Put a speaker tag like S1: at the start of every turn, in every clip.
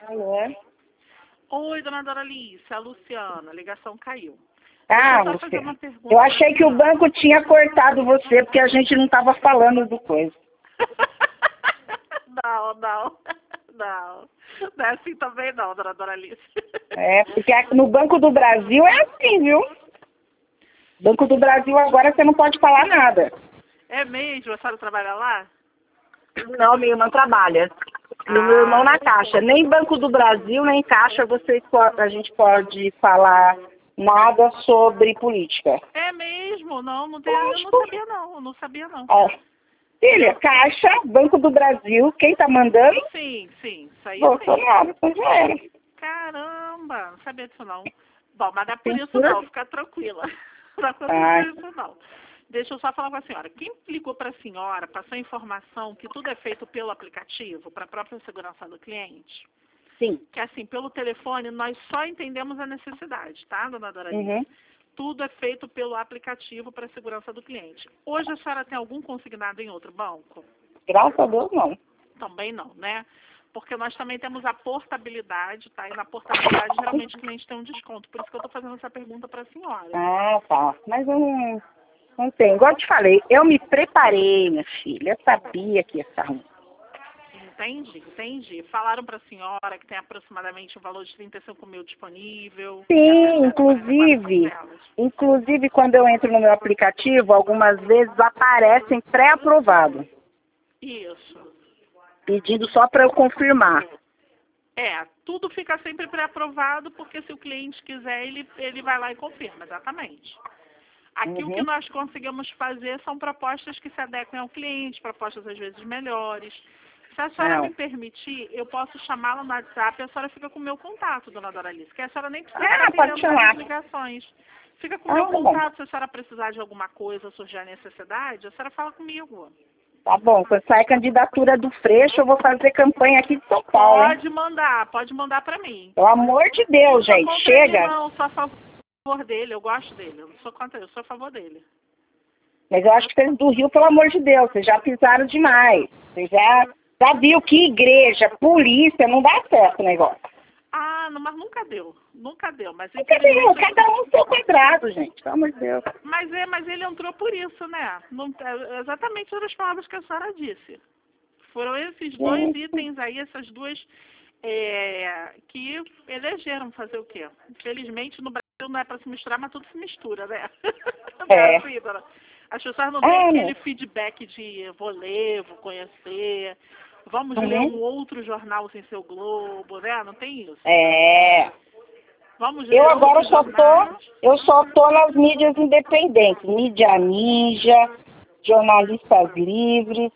S1: Alô?
S2: Oi, dona Doralice, a Luciana, a ligação caiu.
S1: Ah,
S2: Deixa eu só fazer uma
S1: Luciana.
S2: pergunta
S1: Eu achei que o
S2: pra
S1: banco tinha cortado você, porque a gente não estava falando do coisa.
S2: Não. Não é assim também não, dona Doralice.
S1: É, porque no Banco do Brasil é assim, viu? Banco do Brasil agora você não pode falar nada.
S2: É mesmo? A senhora trabalha lá?
S1: Não, minha irmã trabalha. E o meu irmão na Caixa. Nem Banco do Brasil, nem Caixa a gente pode falar nada sobre política.
S2: É mesmo? Não tem, eu não
S1: Lógico.
S2: sabia não sabia não.
S1: Ó, filha, Caixa, Banco do Brasil, quem tá mandando?
S2: Sim, isso aí sim.
S1: Bolsonaro, então já era.
S2: Caramba, não sabia disso não. Bom, mas não é por isso
S1: Censura.
S2: não, fica tranquila. Não
S1: Ai.
S2: aconteceu isso não. Deixa eu só falar com a senhora. Quem ligou para a senhora, passou a informação que tudo é feito pelo aplicativo, para a própria segurança do cliente?
S1: Sim.
S2: Que assim, pelo telefone, nós só entendemos a necessidade, tá, dona Doralice?
S1: Uhum.
S2: Tudo é feito pelo aplicativo para a segurança do cliente. Hoje a senhora tem algum consignado em outro banco?
S1: Graças a Deus, não.
S2: Também não, né? Porque nós também temos a portabilidade, tá? E na portabilidade, geralmente, o cliente tem um desconto. Por isso que eu estou fazendo essa pergunta para a senhora.
S1: Ah, tá. Mas eu não tenho. Igual eu te falei, eu me preparei, minha filha. Eu sabia que ia estar ruim.
S2: Entendi. Falaram para a senhora que tem aproximadamente um valor de 35 mil disponível.
S1: Sim,
S2: Que é 44 parcelas.
S1: inclusive quando eu entro no meu aplicativo, algumas vezes aparecem pré-aprovado,
S2: Isso.
S1: pedindo só para eu confirmar.
S2: Tudo fica sempre pré-aprovado, porque se o cliente quiser, ele vai lá e confirma, exatamente. Aqui o que nós conseguimos fazer são propostas que se adequem ao cliente, propostas às vezes melhores. Se a senhora me permitir, eu posso chamá-la no WhatsApp e a senhora fica com o meu contato, dona Doralice, que a senhora nem precisa ficar atendendo várias ligações. Fica com o meu contato, se a senhora precisar de alguma coisa, surgir a necessidade, a senhora fala comigo.
S1: Tá bom, quando sair a candidatura do Freixo, eu vou fazer campanha aqui de São Paulo.
S2: Pode mandar para mim.
S1: Pelo amor de Deus, gente, chega.
S2: Ele, não, sou a favor dele, eu gosto dele, eu não sou contra ele, eu sou a favor dele.
S1: Mas eu acho que vocês do Rio, pelo amor de Deus, vocês já pisaram demais. Vocês já viu que igreja, polícia, não dá certo o negócio.
S2: Não, mas nunca deu. Mas
S1: Nunca deu, cada um seu quadrado, gente, pelo amor de Deus.
S2: Mas ele entrou por isso, né? Não, exatamente as palavras que a senhora disse. Foram esses dois itens aí, essas duas que elegeram fazer o quê? Infelizmente no Brasil não é para se misturar, mas tudo se mistura, né? Assim, dona. As pessoas não têm aquele feedback de vou ler, vou conhecer, vamos ler um outro jornal sem ser o Globo, né? Não tem isso. Vamos ler
S1: eu agora só tô nas mídias independentes, mídia ninja, jornalistas livres.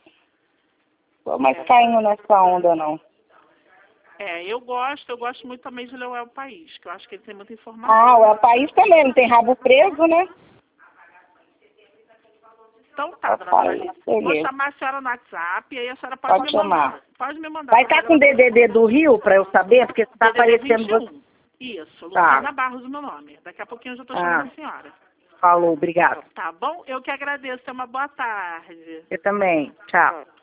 S1: Tô mais caindo nessa onda, não.
S2: Eu gosto muito também de ler o El País, que eu acho que ele tem muita informação.
S1: O El País também, não tem rabo preso, né?
S2: Então tá, dona Doralice. Vou chamar a senhora no WhatsApp e aí a senhora pode me mandar. Pode me mandar.
S1: Vai estar com o DDD do Rio para eu saber? Porque você está aparecendo...
S2: 21. Isso, Luciana Barros, o meu nome. Daqui a pouquinho eu já estou chamando a senhora.
S1: Falou, obrigado.
S2: Tá bom? Eu que agradeço. Tenha uma boa tarde.
S1: Eu também. Tchau.